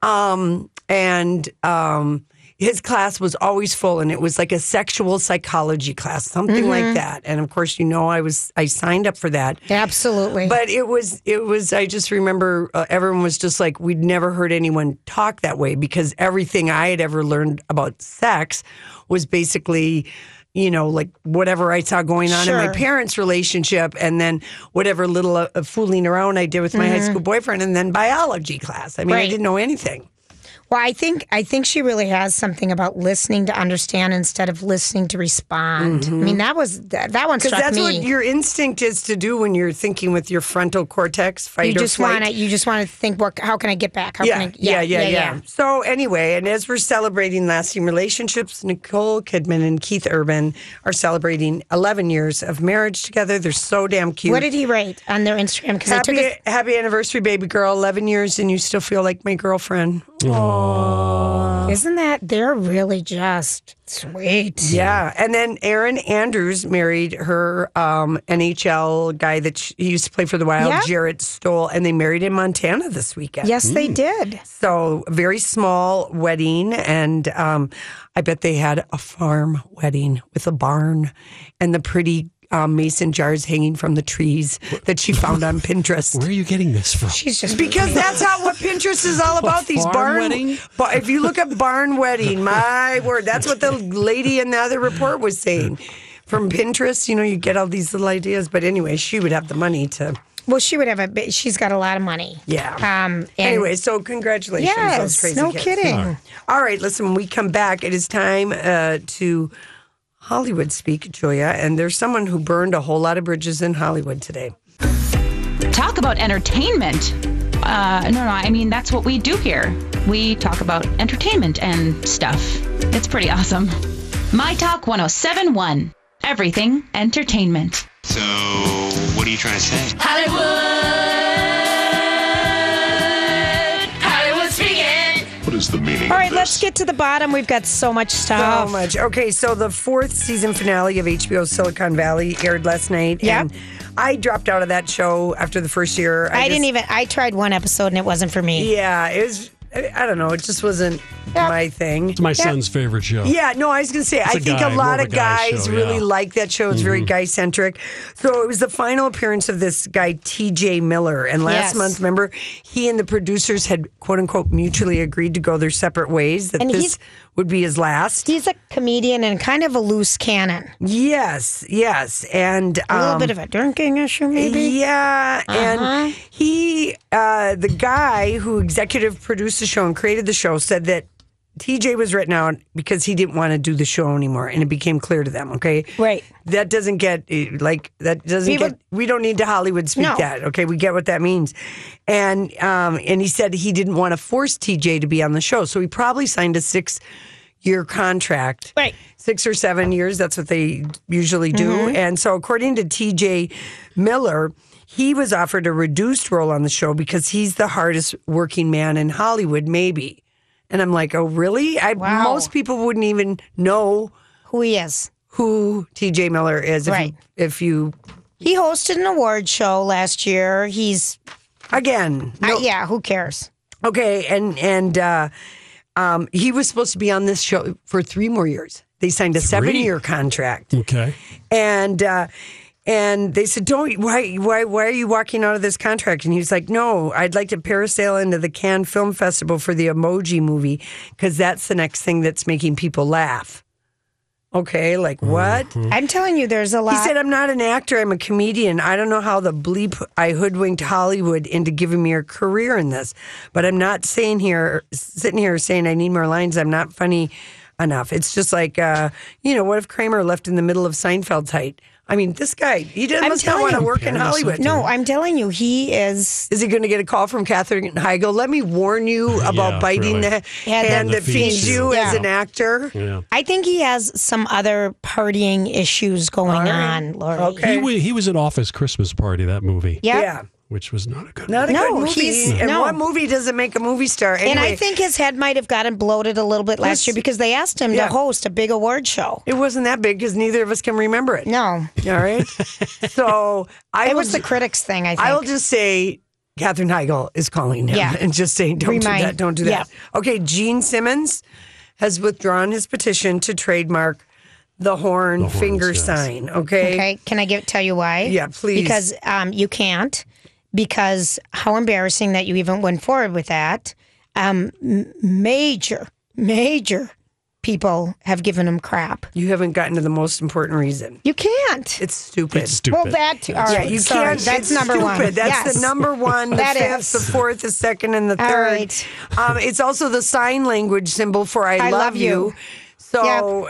[SPEAKER 3] His class was always full, and it was like a sexual psychology class, something like that. And of course, I signed up for that.
[SPEAKER 2] Absolutely.
[SPEAKER 3] But it was. I just remember everyone was just like, we'd never heard anyone talk that way, because everything I had ever learned about sex was basically, like whatever I saw going on in my parents' relationship, and then whatever little fooling around I did with my high school boyfriend, and then biology class. I didn't know anything.
[SPEAKER 2] Well, I think she really has something about listening to understand instead of listening to respond. That one struck me.
[SPEAKER 3] Because that's what your instinct is to do when you're thinking with your frontal cortex, fight or flight.
[SPEAKER 2] You just want to think, how can I get back?
[SPEAKER 3] Yeah. So anyway, and as we're celebrating lasting relationships, Nicole Kidman and Keith Urban are celebrating 11 years of marriage together. They're so damn cute.
[SPEAKER 2] What did he write on their Instagram?
[SPEAKER 3] Happy anniversary, baby girl. 11 years and you still feel like my girlfriend.
[SPEAKER 2] Aww. Isn't they're really just sweet.
[SPEAKER 3] Yeah. And then Erin Andrews married her NHL guy that he used to play for the Wild, Jarrett Stoll, and they married in Montana this weekend.
[SPEAKER 2] Yes, they did.
[SPEAKER 3] So a very small wedding, and I bet they had a farm wedding with a barn and the pretty mason jars hanging from the trees that she found on Pinterest.
[SPEAKER 1] Where are you getting this from?
[SPEAKER 2] She's just
[SPEAKER 3] because that's what Pinterest is all about. These barn wedding. But if you look up barn wedding, my word, that's what the lady in the other report was saying. From Pinterest, you get all these little ideas. But anyway, she would have the money to.
[SPEAKER 2] Well, she would have she's got a lot of money.
[SPEAKER 3] Yeah. Anyway, so congratulations.
[SPEAKER 2] Yes,
[SPEAKER 3] those crazy
[SPEAKER 2] no
[SPEAKER 3] kids.
[SPEAKER 2] kidding.
[SPEAKER 3] All right, listen, when we come back, it is time to Hollywood speak, Julia, and there's someone who burned a whole lot of bridges in Hollywood today.
[SPEAKER 14] Talk about entertainment. No, that's what we do here. We talk about entertainment and stuff. It's pretty awesome. My Talk 107.1. Everything entertainment.
[SPEAKER 15] So, what are you trying to say?
[SPEAKER 14] Hollywood!
[SPEAKER 15] What is the meaning
[SPEAKER 2] All
[SPEAKER 15] of
[SPEAKER 2] right,
[SPEAKER 15] this?
[SPEAKER 2] let's get to the bottom. We've got so much stuff.
[SPEAKER 3] So much. Okay, so the 4th season finale of HBO Silicon Valley aired last night.
[SPEAKER 2] Yep.
[SPEAKER 3] And I dropped out of that show after the first year.
[SPEAKER 2] I tried one episode and it wasn't for me.
[SPEAKER 3] Yeah, it was, I don't know, it just wasn't my thing.
[SPEAKER 1] It's my son's favorite show.
[SPEAKER 3] Yeah, no, I was going to say, I think a lot of guys really like that show. It's very guy-centric. So it was the final appearance of this guy, TJ Miller. And last month, remember, he and the producers had, quote-unquote, mutually agreed to go their separate ways, that this would be his last.
[SPEAKER 2] He's a comedian and kind of a loose cannon.
[SPEAKER 3] Yes. And
[SPEAKER 2] a little bit of a drinking issue, maybe?
[SPEAKER 3] Yeah. And he, the guy who executive produced the show and created the show, said that TJ was written out because he didn't want to do the show anymore, and it became clear to them. Okay,
[SPEAKER 2] right?
[SPEAKER 3] That doesn't get we don't need to Hollywood speak that. Okay, we get what that means, and he said he didn't want to force TJ to be on the show, so he probably signed a 6-year contract,
[SPEAKER 2] right?
[SPEAKER 3] 6 or 7 years. That's what they usually do, and so according to TJ Miller, he was offered a reduced role on the show because he's the hardest working man in Hollywood, maybe. And I'm like, oh, really? Most people wouldn't even know
[SPEAKER 2] who he is,
[SPEAKER 3] who TJ Miller is. If you
[SPEAKER 2] he hosted an award show last year. He's who cares?
[SPEAKER 3] Okay, and he was supposed to be on this show for 3 more years. They signed a 7-year contract.
[SPEAKER 1] Okay,
[SPEAKER 3] and they said, why are you walking out of this contract? And he was like, no, I'd like to parasail into the Cannes Film Festival for the Emoji Movie because that's the next thing that's making people laugh. Okay, like what?
[SPEAKER 2] I'm telling you, there's a lot.
[SPEAKER 3] He said, I'm not an actor, I'm a comedian. I don't know how the bleep I hoodwinked Hollywood into giving me a career in this. But I'm not sitting here saying I need more lines. I'm not funny enough. It's just like, what if Kramer left in the middle of Seinfeld's height? I mean, this guy, he must not want to work in Hollywood.
[SPEAKER 2] No, I'm telling you, he is.
[SPEAKER 3] Is he going to get a call from Katherine Heigl? Let me warn you about biting the hand that feeds you as an actor.
[SPEAKER 1] Yeah.
[SPEAKER 2] I think he has some other partying issues going on, Lori.
[SPEAKER 3] Okay.
[SPEAKER 1] He was at Office Christmas Party, that movie.
[SPEAKER 3] Yeah.
[SPEAKER 1] Which was not a good
[SPEAKER 3] Not a
[SPEAKER 1] movie.
[SPEAKER 3] good movie. And what movie doesn't make a movie star? Anyway,
[SPEAKER 2] and I think his head might have gotten bloated a little bit last year because they asked him to host a big award show.
[SPEAKER 3] It wasn't that big because neither of us can remember it.
[SPEAKER 2] No.
[SPEAKER 3] All right. So
[SPEAKER 2] it was the critics thing, I think.
[SPEAKER 3] I will just say Katherine Heigl is calling him and just saying, don't do that, don't do that.
[SPEAKER 2] Yeah.
[SPEAKER 3] Okay, Gene Simmons has withdrawn his petition to trademark the horn finger sign. Okay.
[SPEAKER 2] Can I tell you why?
[SPEAKER 3] Yeah, please.
[SPEAKER 2] Because you can't. Because how embarrassing that you even went forward with that. Major people have given him crap.
[SPEAKER 3] You haven't gotten to the most important reason.
[SPEAKER 2] You can't.
[SPEAKER 3] It's stupid.
[SPEAKER 1] It's stupid.
[SPEAKER 2] Well, that too. All right,
[SPEAKER 3] you can't.
[SPEAKER 2] That's number
[SPEAKER 3] stupid.
[SPEAKER 2] one.
[SPEAKER 3] That's the number one, the fifth, the fourth, the second, and the third.
[SPEAKER 2] All right.
[SPEAKER 3] It's also the sign language symbol for I love you. So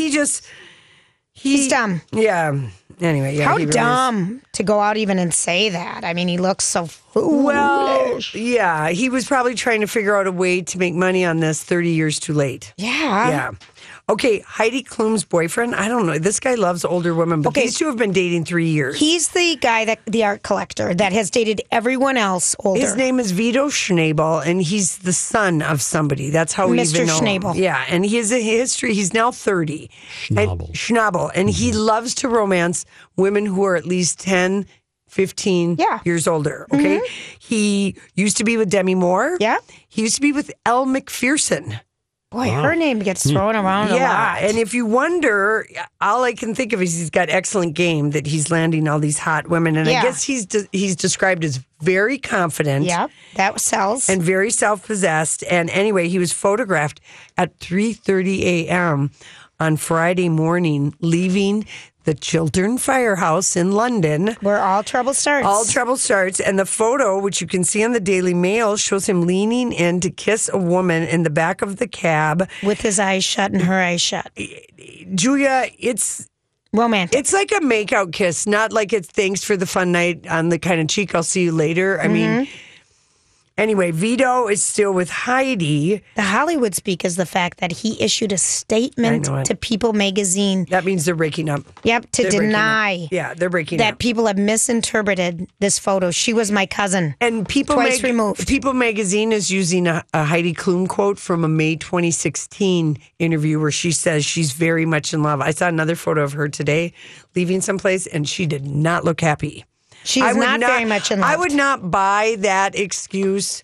[SPEAKER 2] he's dumb.
[SPEAKER 3] Yeah. Anyway,
[SPEAKER 2] how
[SPEAKER 3] he really
[SPEAKER 2] dumb to go out even and say that. I mean, he looks so foolish.
[SPEAKER 3] Well, yeah, he was probably trying to figure out a way to make money on this 30 years too late.
[SPEAKER 2] Yeah.
[SPEAKER 3] Okay, Heidi Klum's boyfriend, I don't know. This guy loves older women, but these two have been dating 3 years.
[SPEAKER 2] He's the guy, the art collector, that has dated everyone else older.
[SPEAKER 3] His name is Vito Schnabel, and he's the son of somebody. That's how we even know him.
[SPEAKER 2] Schnabel.
[SPEAKER 3] Yeah, and he has a history. He's now 30. Schnabel. And he loves to romance women who are at least 10, 15 years older. Okay? He used to be with Demi Moore.
[SPEAKER 2] Yeah.
[SPEAKER 3] He used to be with Elle Macpherson.
[SPEAKER 2] Boy, her name gets thrown around a lot.
[SPEAKER 3] Yeah, and if you wonder, all I can think of is he's got excellent game that he's landing all these hot women, and I guess he's described as very confident.
[SPEAKER 2] Yeah, that sells.
[SPEAKER 3] And very self-possessed. And anyway, he was photographed at 3:30 a.m. on Friday morning, leaving the Chiltern Firehouse in London.
[SPEAKER 2] Where all trouble starts.
[SPEAKER 3] All trouble starts. And the photo, which you can see on the Daily Mail, shows him leaning in to kiss a woman in the back of the cab.
[SPEAKER 2] With his eyes shut and her eyes shut.
[SPEAKER 3] Julia, it's
[SPEAKER 2] romantic.
[SPEAKER 3] It's like a make-out kiss, not like it's thanks for the fun night on the kind of cheek, I'll see you later. I mean, Anyway, Vito is still with Heidi.
[SPEAKER 2] The Hollywood speak is the fact that he issued a statement to People magazine.
[SPEAKER 3] That means they're breaking up.
[SPEAKER 2] Yep, to deny.
[SPEAKER 3] Yeah, they're breaking
[SPEAKER 2] that
[SPEAKER 3] up.
[SPEAKER 2] People have misinterpreted this photo. She was my cousin.
[SPEAKER 3] And
[SPEAKER 2] twice removed.
[SPEAKER 3] People magazine is using a Heidi Klum quote from a May 2016 interview where she says she's very much in love. I saw another photo of her today leaving someplace, and she did not look happy.
[SPEAKER 2] She's not very much in love.
[SPEAKER 3] I would not buy that excuse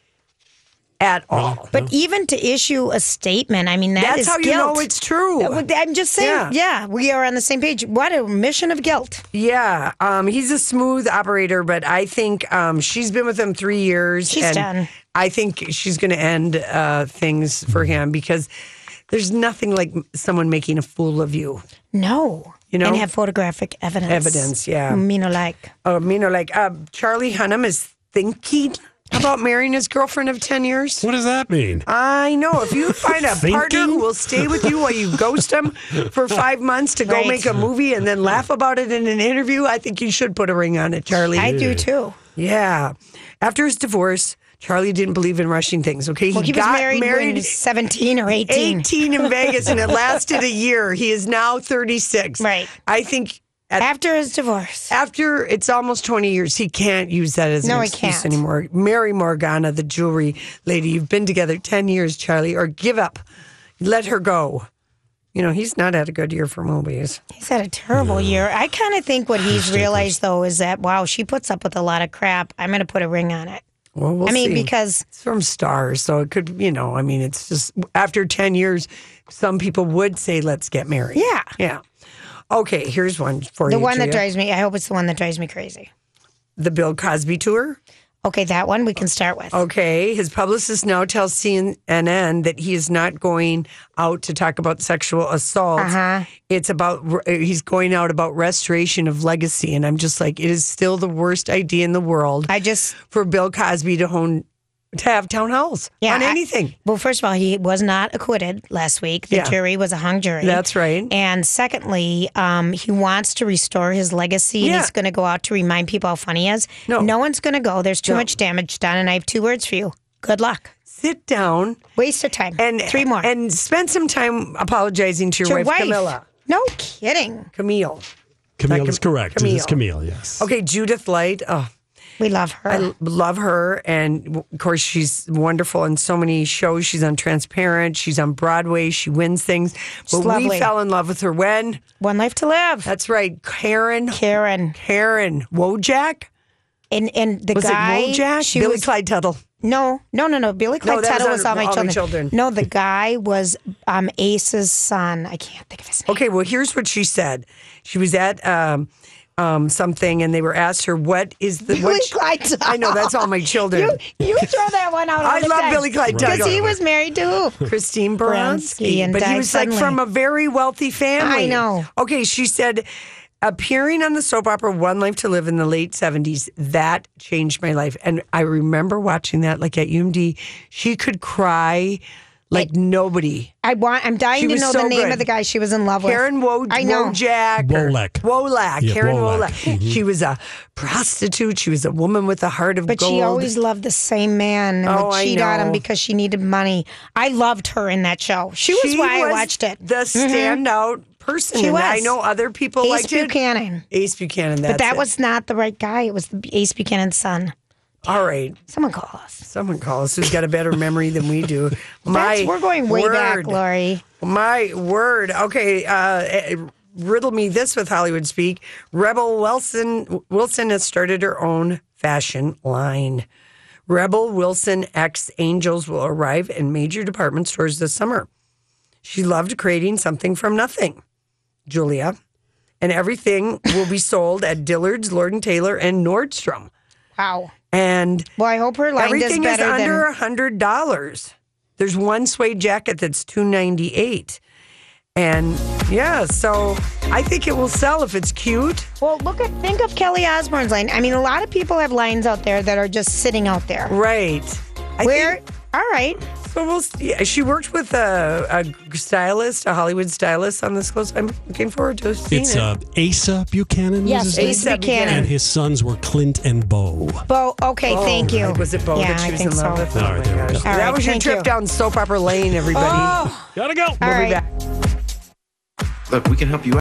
[SPEAKER 3] at all.
[SPEAKER 2] But even to issue a statement, I mean, that's
[SPEAKER 3] how
[SPEAKER 2] guilt.
[SPEAKER 3] you know it's true.
[SPEAKER 2] I'm just saying, yeah, we are on the same page. What a mission of guilt.
[SPEAKER 3] Yeah, he's a smooth operator, but I think she's been with him 3 years.
[SPEAKER 2] She's done.
[SPEAKER 3] I think she's going to end things for him because there's nothing like someone making a fool of you.
[SPEAKER 2] No.
[SPEAKER 3] You know?
[SPEAKER 2] And have photographic evidence.
[SPEAKER 3] Evidence, yeah.
[SPEAKER 2] Like.
[SPEAKER 3] Charlie Hunnam is thinking about marrying his girlfriend of 10 years.
[SPEAKER 1] What does that mean?
[SPEAKER 3] I know. If you find a partner who will stay with you while you ghost him for 5 months to go make a movie and then laugh about it in an interview, I think you should put a ring on it, Charlie.
[SPEAKER 2] I do too.
[SPEAKER 3] Yeah. After his divorce, Charlie didn't believe in rushing things, okay?
[SPEAKER 2] He was married when he was 17 or 18.
[SPEAKER 3] 18 in Vegas, and it lasted a year. He is now 36.
[SPEAKER 2] Right.
[SPEAKER 3] I think...
[SPEAKER 2] After his divorce.
[SPEAKER 3] After it's almost 20 years, he can't use that as an excuse anymore. Marry Morgana, the jewelry lady. You've been together 10 years, Charlie, or give up. Let her go. You know, he's not had a good year for movies.
[SPEAKER 2] He's had a terrible year. I kind of think what he's realized, though, is that, wow, she puts up with a lot of crap. I'm going to put a ring on it.
[SPEAKER 3] Well, we'll see.
[SPEAKER 2] Because...
[SPEAKER 3] It's from Stars, so it could, it's just after 10 years, some people would say, let's get married.
[SPEAKER 2] Yeah.
[SPEAKER 3] Yeah. Okay, here's one for you,
[SPEAKER 2] The one that
[SPEAKER 3] Gia.
[SPEAKER 2] drives me, I hope it's the one that drives me crazy.
[SPEAKER 3] The Bill Cosby tour?
[SPEAKER 2] Okay, that one we can start with.
[SPEAKER 3] Okay, his publicist now tells CNN that he is not going out to talk about sexual assault. It's about, he's going out about restoration of legacy. And I'm just like, it is still the worst idea in the world for Bill Cosby to have town halls on anything.
[SPEAKER 2] Well, first of all, he was not acquitted last week. The jury was a hung jury.
[SPEAKER 3] That's right.
[SPEAKER 2] And secondly, he wants to restore his legacy, and he's going to go out to remind people how funny he is. No one's going to go. There's too much damage done, and I have 2 words for you. Good luck.
[SPEAKER 3] Sit down.
[SPEAKER 2] Waste of time.
[SPEAKER 3] And
[SPEAKER 2] 3 more.
[SPEAKER 3] And spend some time apologizing to your wife, Camilla.
[SPEAKER 2] No kidding.
[SPEAKER 3] Camille.
[SPEAKER 1] Camille is correct.
[SPEAKER 3] Camille.
[SPEAKER 1] It's Camille, yes.
[SPEAKER 3] Okay, Judith Light. Oh.
[SPEAKER 2] We love her.
[SPEAKER 3] I love her. And of course, she's wonderful in so many shows. She's on Transparent. She's on Broadway. She wins things. But we fell in love with her when?
[SPEAKER 2] One Life to Live.
[SPEAKER 3] That's right. Karen Wojak.
[SPEAKER 2] And the
[SPEAKER 3] was
[SPEAKER 2] guy.
[SPEAKER 3] Was it Wojak? Billy Clyde Tuttle.
[SPEAKER 2] No. Billy Clyde Tuttle was All My Children. No, the guy was Ace's son. I can't think of his name.
[SPEAKER 3] Okay, well, here's what she said. She was at something, and they were asked her, what is the...
[SPEAKER 2] Billy Clyde Tuttle.
[SPEAKER 3] I know, that's All My Children.
[SPEAKER 2] You throw that one out all the time.
[SPEAKER 3] I love Billy Clyde Tuttle.
[SPEAKER 2] Because he was married to who?
[SPEAKER 3] Christine Baranski.
[SPEAKER 2] And
[SPEAKER 3] but he was
[SPEAKER 2] suddenly.
[SPEAKER 3] like from a very wealthy family.
[SPEAKER 2] I know.
[SPEAKER 3] Okay, she said... Appearing on the soap opera One Life to Live in the late 70s, that changed my life. And I remember watching that like at UMD. She could cry like nobody. I'm
[SPEAKER 2] dying to know the name of the guy she was in love with.
[SPEAKER 3] Karen Wojak. Wolak.
[SPEAKER 1] Yeah,
[SPEAKER 3] Karen
[SPEAKER 1] Wolak.
[SPEAKER 3] Mm-hmm. She was a prostitute. She was a woman with a heart of gold.
[SPEAKER 2] But she always loved the same man and would cheat on him because she needed money. I loved her in that show. She was why I watched it.
[SPEAKER 3] The standout person.
[SPEAKER 2] She was.
[SPEAKER 3] I know other people liked it. Ace Buchanan.
[SPEAKER 2] But that was not the right guy. It was Ace Buchanan's son.
[SPEAKER 3] All right.
[SPEAKER 2] Someone call us.
[SPEAKER 3] Who's got a better memory than we do.
[SPEAKER 2] We're going way back, Lori.
[SPEAKER 3] My word. Okay. Riddle me this with Hollywood speak. Rebel Wilson has started her own fashion line. Rebel Wilson X Angels will arrive in major department stores this summer. She loved creating something from nothing, Julia. And everything will be sold at Dillard's, Lord & Taylor, and Nordstrom.
[SPEAKER 2] Wow.
[SPEAKER 3] And
[SPEAKER 2] I hope her line does
[SPEAKER 3] everything is
[SPEAKER 2] better
[SPEAKER 3] under $100. There's one suede jacket that's $298. And yeah, so I think it will sell if it's cute.
[SPEAKER 2] Well, think of Kelly Osbourne's line. I mean, a lot of people have lines out there that are just sitting out there.
[SPEAKER 3] Right.
[SPEAKER 2] All right.
[SPEAKER 3] So she worked with a stylist, a Hollywood stylist on this close. I'm looking forward to seeing
[SPEAKER 1] It's
[SPEAKER 3] it.
[SPEAKER 1] Asa Buchanan.
[SPEAKER 2] Yes,
[SPEAKER 1] was his name?
[SPEAKER 2] Asa Buchanan.
[SPEAKER 1] And his sons were Clint and Bo.
[SPEAKER 2] Bo, okay, thank you.
[SPEAKER 3] Was it Bo
[SPEAKER 2] Yeah,
[SPEAKER 3] that she
[SPEAKER 2] I
[SPEAKER 3] was
[SPEAKER 2] think
[SPEAKER 3] in love
[SPEAKER 2] so.
[SPEAKER 3] with?
[SPEAKER 1] All right, there we go.
[SPEAKER 2] All
[SPEAKER 3] That
[SPEAKER 2] right,
[SPEAKER 3] was your
[SPEAKER 2] thank
[SPEAKER 3] trip
[SPEAKER 2] you.
[SPEAKER 3] down Soap Opera Lane, everybody.
[SPEAKER 2] Oh.
[SPEAKER 1] Gotta go.
[SPEAKER 2] All
[SPEAKER 3] We'll be
[SPEAKER 2] right.
[SPEAKER 3] back.
[SPEAKER 5] Look, we can help you out.